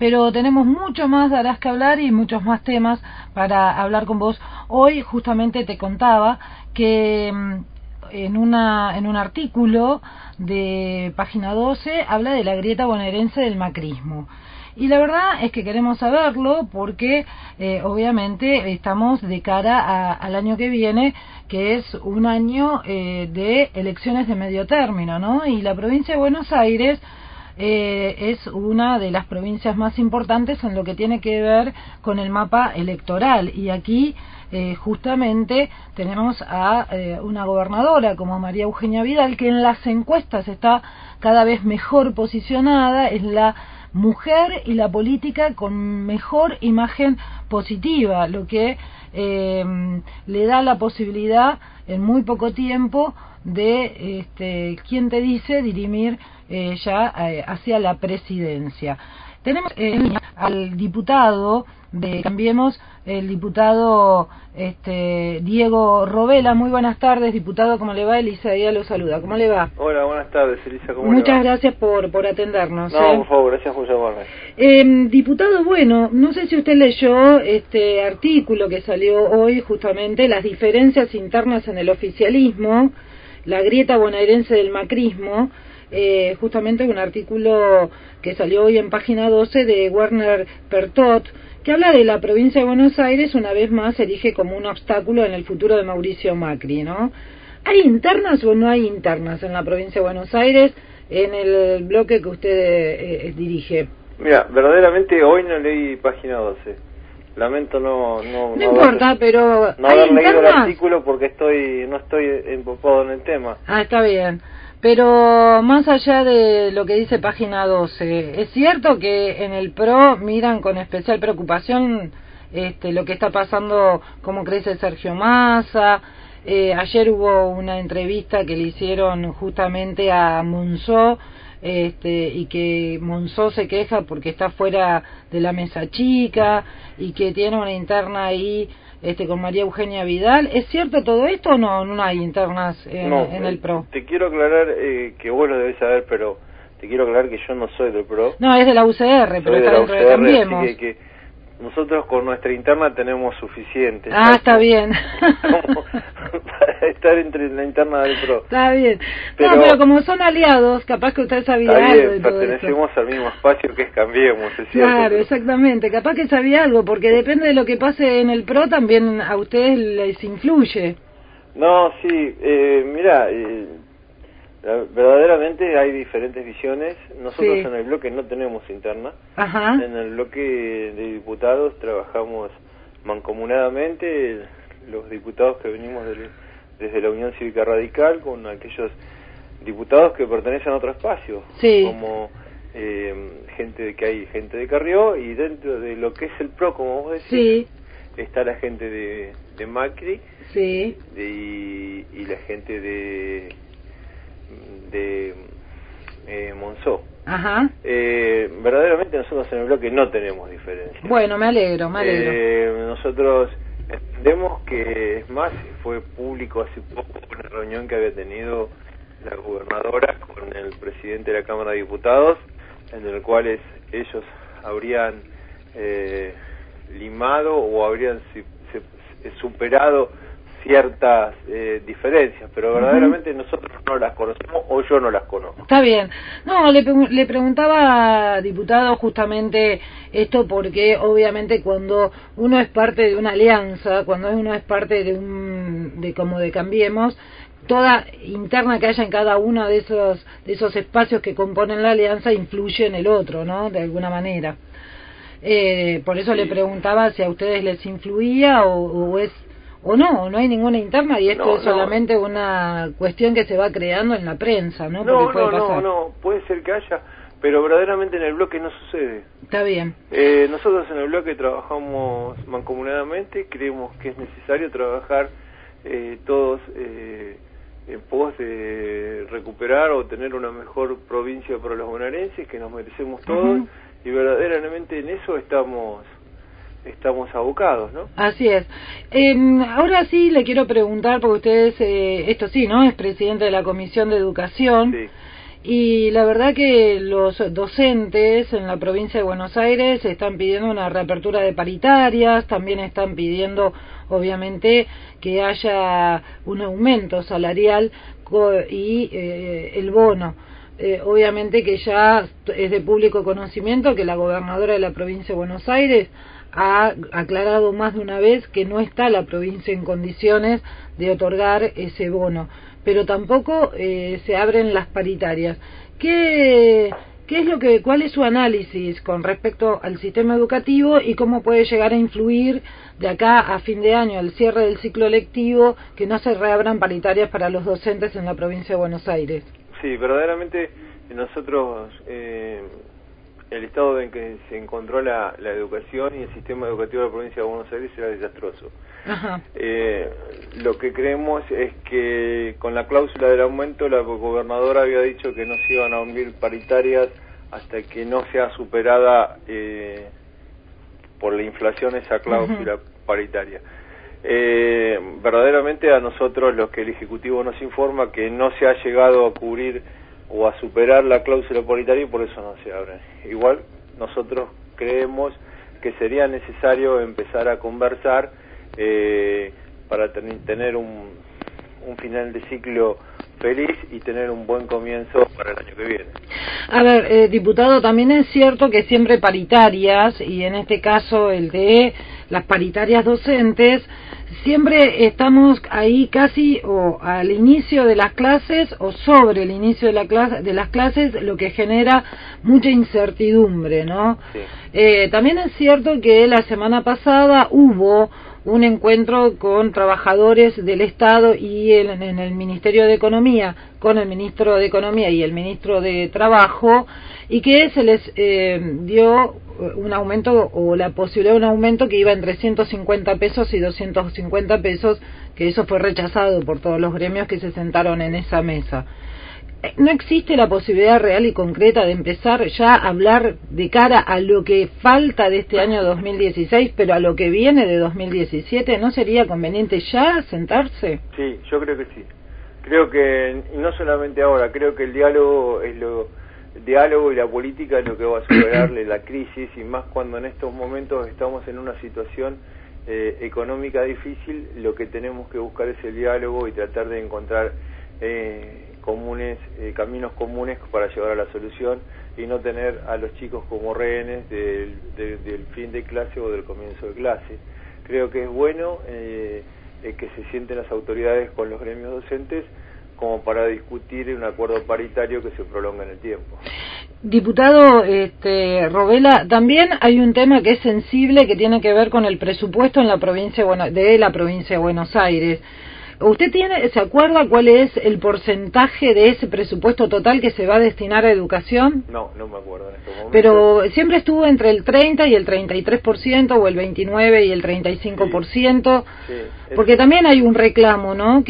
pero tenemos mucho más darás que hablar y muchos más temas para hablar con vos. Hoy justamente te contaba que en un artículo de Página 12 habla de la grieta bonaerense del macrismo. Y la verdad es que queremos saberlo porque obviamente estamos de cara al año que viene, que es un año de elecciones de medio término, ¿no? Y la provincia de Buenos Aires es una de las provincias más importantes en lo que tiene que ver con el mapa electoral. Y aquí justamente tenemos a una gobernadora como María Eugenia Vidal, que en las encuestas está cada vez mejor posicionada, es la mujer y la política con mejor imagen positiva, lo que le da la posibilidad en muy poco tiempo de, ¿quién te dice?, dirimir ya hacia la presidencia. Tenemos al diputado de Cambiemos, el diputado Diego Robela. Muy buenas tardes, diputado, ¿cómo le va? Elisa Díaz lo saluda, ¿cómo le va? Hola, buenas tardes, Elisa, ¿cómo le va? Muchas gracias por atendernos. No, por favor, gracias por llamarme. Diputado, bueno, no sé si usted leyó este artículo que salió hoy, justamente, las diferencias internas en el oficialismo, la grieta bonaerense del macrismo, justamente un artículo que salió hoy en Página 12 de Werner Pertot, que habla de la provincia de Buenos Aires, una vez más se erige como un obstáculo en el futuro de Mauricio Macri, ¿no? ¿Hay internas o no hay internas en la provincia de Buenos Aires en el bloque que usted dirige? Mira, verdaderamente hoy no leí Página 12. Lamento no importa, pero no ¿hay haber leído el internas? artículo porque no estoy empapado en el tema. Ah, está bien. Pero más allá de lo que dice Página 12, ¿es cierto que en el PRO miran con especial preocupación lo que está pasando, cómo crece Sergio Massa? Ayer hubo una entrevista que le hicieron justamente a Monzó, y que Monzó se queja porque está fuera de la mesa chica y que tiene una interna ahí con María Eugenia Vidal. ¿Es cierto todo esto o no hay internas en el PRO? Te quiero aclarar que vos lo debés saber, pero te quiero aclarar que yo no soy del PRO. No, es de la UCR, pero está dentro de Cambiemos. Así que nosotros con nuestra interna tenemos suficiente. Ah, está bien. Para estar entre la interna del PRO. Está bien. Pero como son aliados, capaz que usted sabía algo de todo pertenecemos esto. al mismo espacio que es Cambiemos, es cierto. Claro, exactamente. Capaz que sabía algo, porque depende de lo que pase en el PRO, también a ustedes les influye. No, sí. Mira, verdaderamente hay diferentes visiones. Nosotros en el bloque no tenemos interna. Ajá. En el bloque de diputados trabajamos mancomunadamente, los diputados que venimos desde la Unión Cívica Radical con aquellos diputados que pertenecen a otro espacio, como gente de Carrió, y dentro de lo que es el PRO, como vos decís, está la gente de Macri y la gente de Monzó. Ajá. Verdaderamente nosotros en el bloque no tenemos diferencias. Bueno, me alegro. Nosotros entendemos que, es más, fue público hace poco una reunión que había tenido la gobernadora con el presidente de la Cámara de Diputados, en el cual ellos habrían limado o habrían superado ciertas diferencias, pero verdaderamente nosotros no las conocemos, o yo no las conozco. Está bien. No, le preguntaba, diputado, justamente esto porque obviamente cuando uno es parte de una alianza, cuando uno es parte de Cambiemos, toda interna que haya en cada uno de esos espacios que componen la alianza influye en el otro, ¿no? De alguna manera. Por eso le preguntaba si a ustedes les influía o no hay ninguna interna, y esto es solamente una cuestión que se va creando en la prensa, ¿no? No, puede ser que haya, pero verdaderamente en el bloque no sucede. Está bien. Nosotros en el bloque trabajamos mancomunadamente, creemos que es necesario trabajar todos en pos de recuperar o tener una mejor provincia para los bonaerenses, que nos merecemos todos, y verdaderamente en eso estamos abocados, ¿no? Así es. Ahora sí le quiero preguntar, porque usted es, esto sí, ¿no? Es presidente de la Comisión de Educación. Sí. y la verdad que los docentes en la provincia de Buenos Aires están pidiendo una reapertura de paritarias, también están pidiendo obviamente que haya un aumento salarial y el bono. Obviamente que ya es de público conocimiento que la gobernadora de la provincia de Buenos Aires ha aclarado más de una vez que no está la provincia en condiciones de otorgar ese bono, pero tampoco se abren las paritarias. ¿Cuál es su análisis con respecto al sistema educativo y cómo puede llegar a influir de acá a fin de año, al cierre del ciclo lectivo, que no se reabran paritarias para los docentes en la provincia de Buenos Aires? Sí, verdaderamente nosotros, el estado en que se encontró la educación y el sistema educativo de la provincia de Buenos Aires era desastroso. Ajá. Lo que creemos es que con la cláusula del aumento la gobernadora había dicho que no se iban a abrir paritarias hasta que no sea superada por la inflación esa cláusula paritaria. Verdaderamente a nosotros, los que el Ejecutivo nos informa que no se ha llegado a cubrir o a superar la cláusula paritaria y por eso no se abre. Igual nosotros creemos que sería necesario empezar a conversar para tener un final de ciclo feliz y tener un buen comienzo para el año que viene. A ver, diputado, también es cierto que siempre paritarias, y en este caso el de las paritarias docentes, siempre estamos ahí casi o al inicio de las clases o sobre el inicio de las clases, lo que genera mucha incertidumbre, ¿no? Sí. También es cierto que la semana pasada hubo un encuentro con trabajadores del Estado y en el Ministerio de Economía, con el Ministro de Economía y el Ministro de Trabajo, y que se les dio un aumento o la posibilidad de un aumento que iba entre 150 pesos y 250 pesos, que eso fue rechazado por todos los gremios que se sentaron en esa mesa. ¿No existe la posibilidad real y concreta de empezar ya a hablar de cara a lo que falta de este año 2016, pero a lo que viene de 2017? ¿No sería conveniente ya sentarse? Sí, yo creo que sí. Creo que, y no solamente ahora, creo que el diálogo y la política es lo que va a superarle la crisis, y más cuando en estos momentos estamos en una situación económica difícil. Lo que tenemos que buscar es el diálogo y tratar de encontrar caminos comunes para llevar a la solución y no tener a los chicos como rehenes del fin de clase o del comienzo de clase. Creo que es bueno que se sienten las autoridades con los gremios docentes como para discutir un acuerdo paritario que se prolonga en el tiempo. Diputado Robela, también hay un tema que es sensible, que tiene que ver con el presupuesto en la provincia de la provincia de Buenos Aires. ¿Usted se acuerda cuál es el porcentaje de ese presupuesto total que se va a destinar a educación? No me acuerdo en estos momentos. Pero siempre estuvo entre el 30 y el 33%, o el 29 y el 35%, sí, porque también hay un reclamo, ¿no?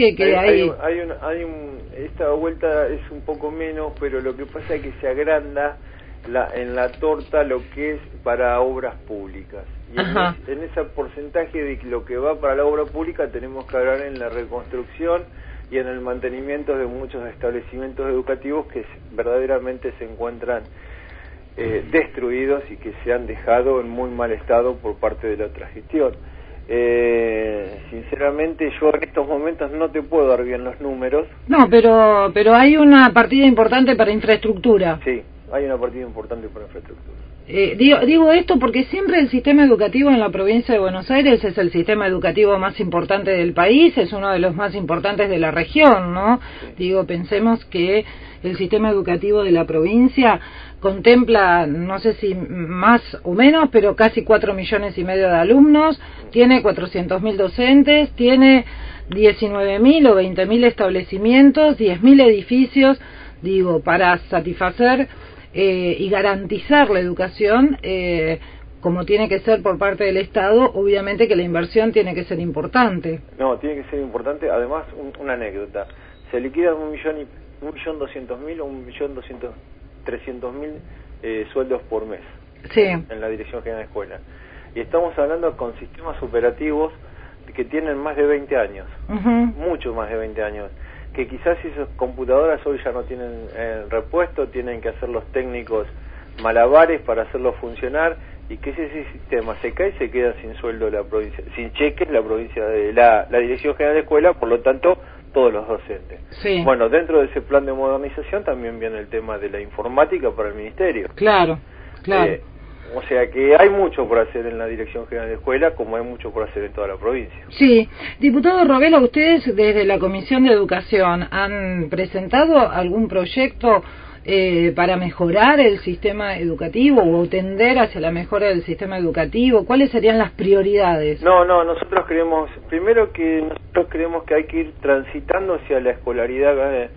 Esta vuelta es un poco menos, pero lo que pasa es que se agranda en la torta lo que es para obras públicas. Y en ese porcentaje de lo que va para la obra pública tenemos que hablar en la reconstrucción y en el mantenimiento de muchos establecimientos educativos que verdaderamente se encuentran destruidos y que se han dejado en muy mal estado por parte de la otra gestión. Sinceramente yo en estos momentos no te puedo dar bien los números. No, pero hay una partida importante para infraestructura. Sí, hay una partida importante para infraestructura. Digo esto porque siempre el sistema educativo en la provincia de Buenos Aires es el sistema educativo más importante del país, es uno de los más importantes de la región, ¿no? Sí. Pensemos que el sistema educativo de la provincia contempla, no sé si más o menos, pero casi 4,5 millones de alumnos, tiene 400.000 docentes, tiene 19.000 o 20.000 establecimientos, 10.000 edificios, para satisfacer y garantizar la educación como tiene que ser por parte del Estado. Obviamente que la inversión tiene que ser importante. No, tiene que ser importante. Además, una anécdota: se liquidan 1.200.000 o 1.300.000 sueldos por mes, sí, en la Dirección General de Escuela, y estamos hablando con sistemas operativos que tienen más de 20 años, mucho más de 20 años. que quizás esas computadoras hoy ya no tienen repuesto, tienen que hacer los técnicos malabares para hacerlo funcionar, y que ese sistema se cae y se queda sin sueldo la provincia, sin cheques la provincia de la Dirección General de Escuela, por lo tanto todos los docentes. Sí. Bueno, dentro de ese plan de modernización también viene el tema de la informática para el ministerio. Claro, claro. O sea que hay mucho por hacer en la Dirección General de Escuela, como hay mucho por hacer en toda la provincia. Sí. Diputado Rovela, ustedes desde la Comisión de Educación han presentado algún proyecto para mejorar el sistema educativo o tender hacia la mejora del sistema educativo. ¿Cuáles serían las prioridades? No, nosotros creemos que hay que ir transitando hacia la escolaridad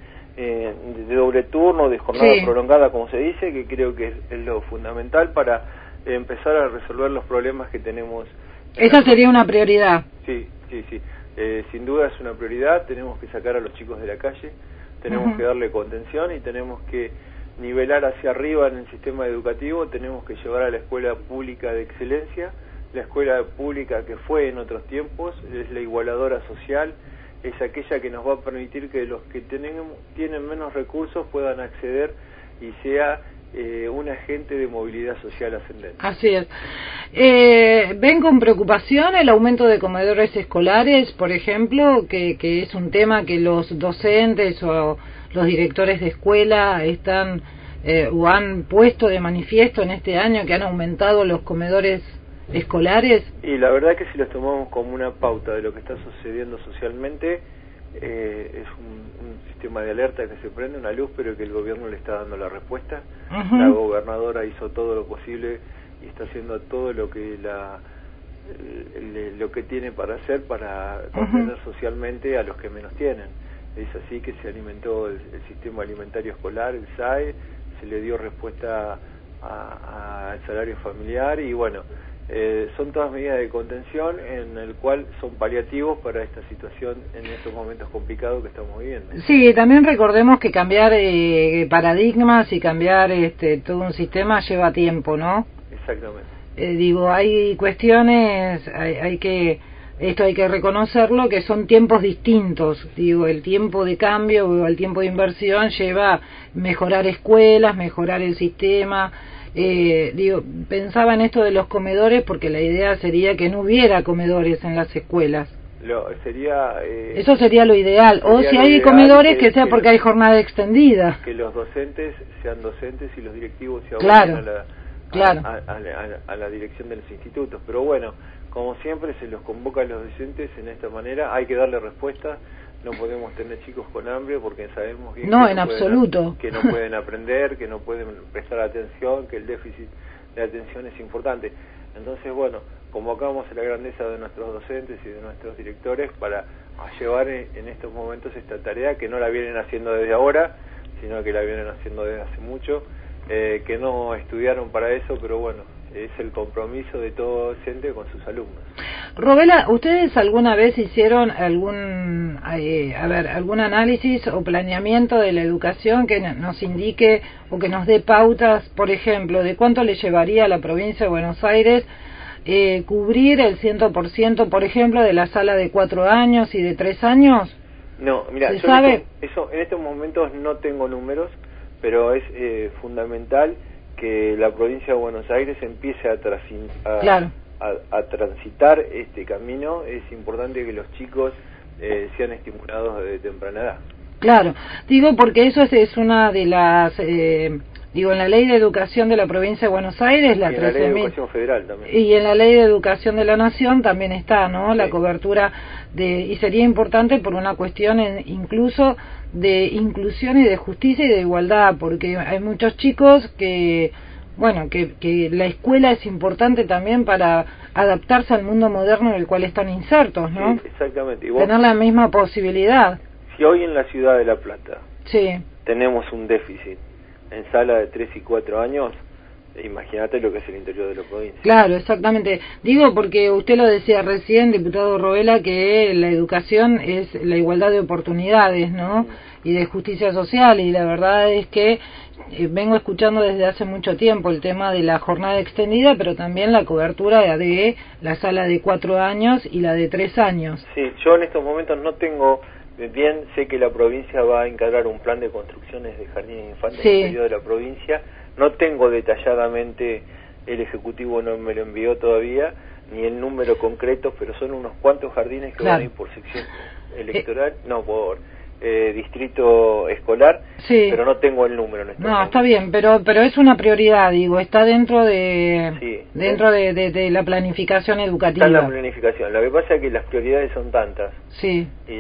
de doble turno, de jornada prolongada, como se dice, que creo que es lo fundamental para empezar a resolver los problemas que tenemos. Esa sería una prioridad. Sí. Sin duda es una prioridad. Tenemos que sacar a los chicos de la calle, tenemos que darle contención y tenemos que nivelar hacia arriba en el sistema educativo. Tenemos que llevar a la escuela pública de excelencia, la escuela pública que fue en otros tiempos, es la igualadora social, es aquella que nos va a permitir que los que tienen menos recursos puedan acceder y sea un agente de movilidad social ascendente. Así es. ¿Ven con preocupación el aumento de comedores escolares, por ejemplo, que es un tema que los docentes o los directores de escuela están o han puesto de manifiesto en este año, que han aumentado los comedores escolares? Y la verdad que si los tomamos como una pauta de lo que está sucediendo socialmente, es un sistema de alerta que se prende, una luz, pero que el gobierno le está dando la respuesta. La gobernadora hizo todo lo posible y está haciendo todo lo que lo que tiene para hacer para contener socialmente a los que menos tienen. Es así que se alimentó el sistema alimentario escolar, el SAE, se le dio respuesta al salario familiar y bueno, son todas medidas de contención en el cual son paliativos para esta situación en estos momentos complicados que estamos viviendo. Sí, también recordemos que cambiar paradigmas y cambiar todo un sistema lleva tiempo, ¿no? Exactamente. Hay cuestiones, hay que reconocerlo, que son tiempos distintos. El tiempo de cambio o el tiempo de inversión lleva mejorar escuelas, mejorar el sistema. Pensaba en esto de los comedores porque la idea sería que no hubiera comedores en las escuelas. Eso sería lo ideal. O si hay comedores, que sea porque hay jornada extendida. Que los docentes sean docentes y los directivos se aboquen a la dirección de los institutos. Pero bueno, como siempre se los convoca a los docentes en esta manera, hay que darle respuesta. No podemos tener chicos con hambre porque sabemos bien que no pueden aprender, que no pueden prestar atención, que el déficit de atención es importante. Entonces, bueno, convocamos a la grandeza de nuestros docentes y de nuestros directores para llevar en estos momentos esta tarea, que no la vienen haciendo desde ahora, sino que la vienen haciendo desde hace mucho, que no estudiaron para eso, pero bueno, es el compromiso de todo docente con sus alumnos. Rovela, ¿ustedes alguna vez hicieron algún análisis o planeamiento de la educación que nos indique o que nos dé pautas, por ejemplo, de cuánto le llevaría a la provincia de Buenos Aires cubrir el 100%, por ejemplo, de la sala de 4 años y de 3 años? No, mira, ¿Se sabe? Eso en estos momentos no tengo números, pero es fundamental que la provincia de Buenos Aires empiece a transitar este camino. Es importante que los chicos sean estimulados desde temprana edad. Claro, porque eso es una de las... en la Ley de Educación de la Provincia de Buenos Aires, la 13.000... en la Ley de Educación Federal también. Y en la Ley de Educación de la Nación también está, ¿no? Sí. La cobertura y sería importante por una cuestión incluso de inclusión y de justicia y de igualdad, porque hay muchos chicos que la escuela es importante también para adaptarse al mundo moderno en el cual están insertos, ¿no? Sí, exactamente. Tener la misma posibilidad. Si hoy en la ciudad de La Plata tenemos un déficit en sala de 3 y 4 años, imagínate lo que es el interior de la provincia. Claro, exactamente. Porque usted lo decía recién, diputado Rovela, que la educación es la igualdad de oportunidades, ¿no? Y de justicia social, y la verdad es que vengo escuchando desde hace mucho tiempo el tema de la jornada extendida, pero también la cobertura de la sala de 4 años y la de 3 años. Sí, yo en estos momentos no tengo bien sé que la provincia va a encargar un plan de construcciones de jardines de infantes Sí. en el periodo de la provincia. No tengo detalladamente, el Ejecutivo no me lo envió todavía, ni el número concreto, pero son unos cuantos jardines que Claro. van a ir por sección electoral, no, por distrito escolar, Sí. pero no tengo el número en este No, momento. está bien, pero es una prioridad, digo, está dentro de Sí. de la planificación educativa. Está en la planificación. Lo que pasa es que las prioridades son tantas. Sí. Y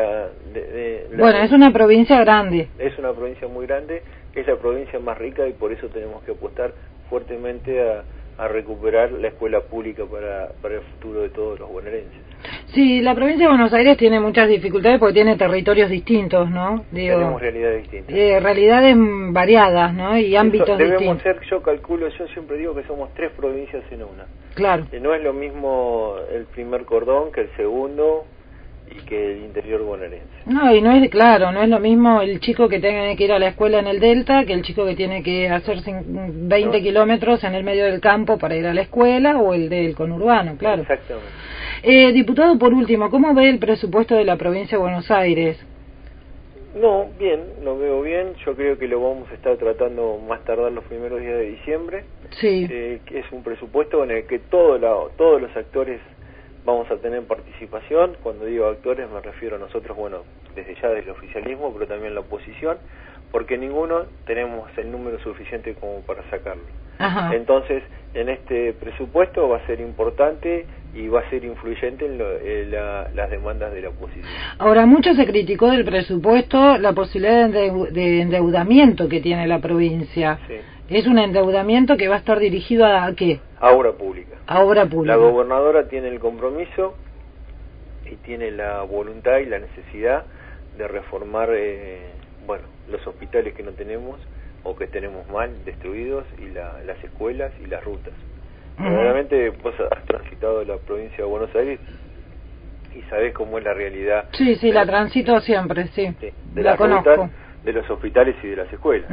Bueno, es una provincia grande. Es una provincia muy grande, es la provincia más rica y por eso tenemos que apostar fuertemente a recuperar la escuela pública para el futuro de todos los bonaerenses. Sí, la provincia de Buenos Aires tiene muchas dificultades porque tiene territorios distintos, ¿no? Digo, Tenemos realidades distintas. Realidades variadas, ¿no? Y ámbitos debemos distintos. ser, yo calculo, yo siempre digo que somos 3 provincias en una. Claro. No es lo mismo el primer cordón que el segundo y que el interior bonaerense. No, y no es, claro, no es lo mismo el chico que tiene que ir a la escuela en el Delta que el chico que tiene que hacer 20 kilómetros en el medio del campo para ir a la escuela, o el del conurbano, claro. Exactamente. Diputado, por último, ¿cómo ve el presupuesto de la provincia de Buenos Aires? No, bien, lo veo bien. Yo creo que lo vamos a estar tratando más tardar los primeros días de diciembre. Sí. Que es un presupuesto en el que todos los actores vamos a tener participación. Cuando digo actores me refiero a nosotros, bueno, desde ya del oficialismo, pero también la oposición, porque ninguno tenemos el número suficiente como para sacarlo. Ajá. Entonces, en este presupuesto va a ser importante y va a ser influyente en las demandas de la oposición. Ahora, mucho se criticó del presupuesto la posibilidad de endeudamiento que tiene la provincia. Sí. Es un endeudamiento que va a estar dirigido ¿a qué? A obra pública. A obra pública. La gobernadora tiene el compromiso y tiene la voluntad y la necesidad de reformar, los hospitales que no tenemos o que tenemos mal destruidos, y las escuelas y las rutas. Realmente vos has transitado la provincia de Buenos Aires y sabés cómo es la realidad. Sí, la transito siempre, sí. De la las conozco. rutas, de los hospitales y de las escuelas.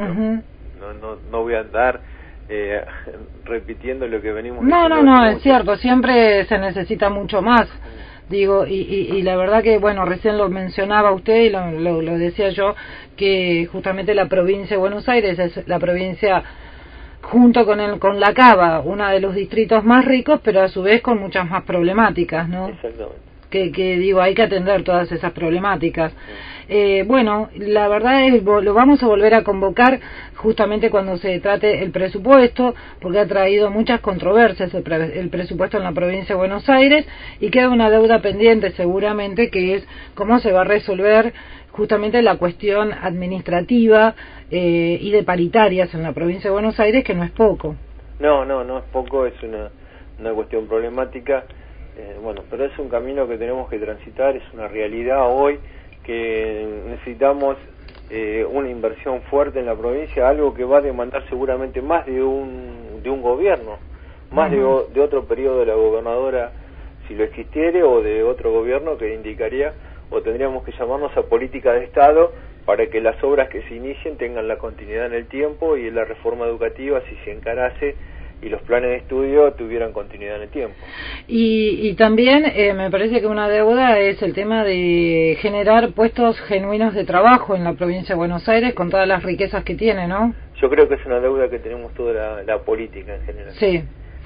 No voy a andar repitiendo lo que venimos diciendo. No, es cierto, siempre se necesita mucho más. Digo, y la verdad que, bueno, recién lo mencionaba usted y lo decía yo, que justamente la provincia de Buenos Aires es la provincia, junto con La Cava, uno de los distritos más ricos, pero a su vez con muchas más problemáticas, ¿no? Exactamente. Que digo, hay que atender todas esas problemáticas. Bueno, la verdad es, lo vamos a volver a convocar justamente cuando se trate el presupuesto, porque ha traído muchas controversias el presupuesto en la provincia de Buenos Aires, y queda una deuda pendiente seguramente, que es cómo se va a resolver justamente la cuestión administrativa y de paritarias en la provincia de Buenos Aires, que no es poco. No es poco, es una cuestión problemática. Pero es un camino que tenemos que transitar, es una realidad hoy que necesitamos una inversión fuerte en la provincia, algo que va a demandar seguramente más de un gobierno, más de otro periodo de la gobernadora, si lo existiere, o de otro gobierno que indicaría, o tendríamos que llamarnos a política de Estado, para que las obras que se inicien tengan la continuidad en el tiempo, y la reforma educativa, si se encarase, y los planes de estudio tuvieran continuidad en el tiempo. Y también me parece que una deuda es el tema de generar puestos genuinos de trabajo en la provincia de Buenos Aires, con todas las riquezas que tiene, ¿no? Yo creo que es una deuda que tenemos toda la política en general. Sí.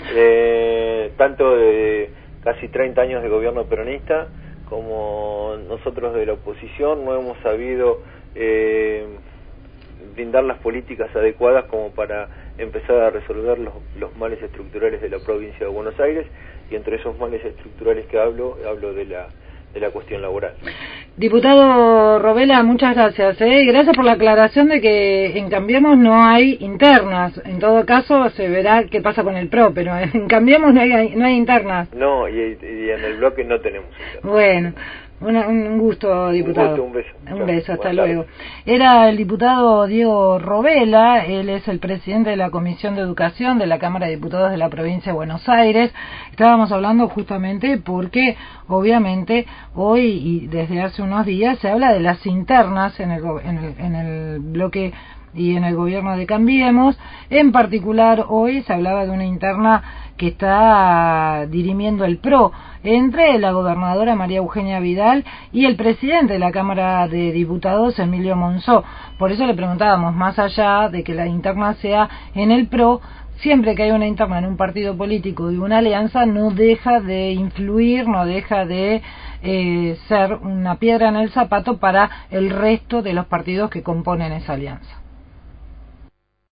Tanto de casi 30 años de gobierno peronista, como nosotros de la oposición, no hemos sabido brindar las políticas adecuadas como para empezar a resolver los males estructurales de la provincia de Buenos Aires, y entre esos males estructurales que hablo de la cuestión laboral. Diputado Robela, muchas gracias. Gracias por la aclaración de que en Cambiemos no hay internas. En todo caso se verá qué pasa con el PRO, pero en Cambiemos no hay internas. No, y en el bloque no tenemos internas. Bueno, un gusto, diputado. Un beso. Un beso, hasta luego. Era el diputado Diego Robela, él es el presidente de la Comisión de Educación de la Cámara de Diputados de la Provincia de Buenos Aires. Estábamos hablando justamente porque, obviamente, hoy y desde hace unos días se habla de las internas en el bloque y en el gobierno de Cambiemos. En particular, hoy se hablaba de una interna que está dirimiendo el PRO, entre la gobernadora María Eugenia Vidal y el presidente de la Cámara de Diputados, Emilio Monzó. Por eso le preguntábamos, más allá de que la interna sea en el PRO, siempre que hay una interna en un partido político y una alianza, no deja de influir, no deja de ser una piedra en el zapato para el resto de los partidos que componen esa alianza.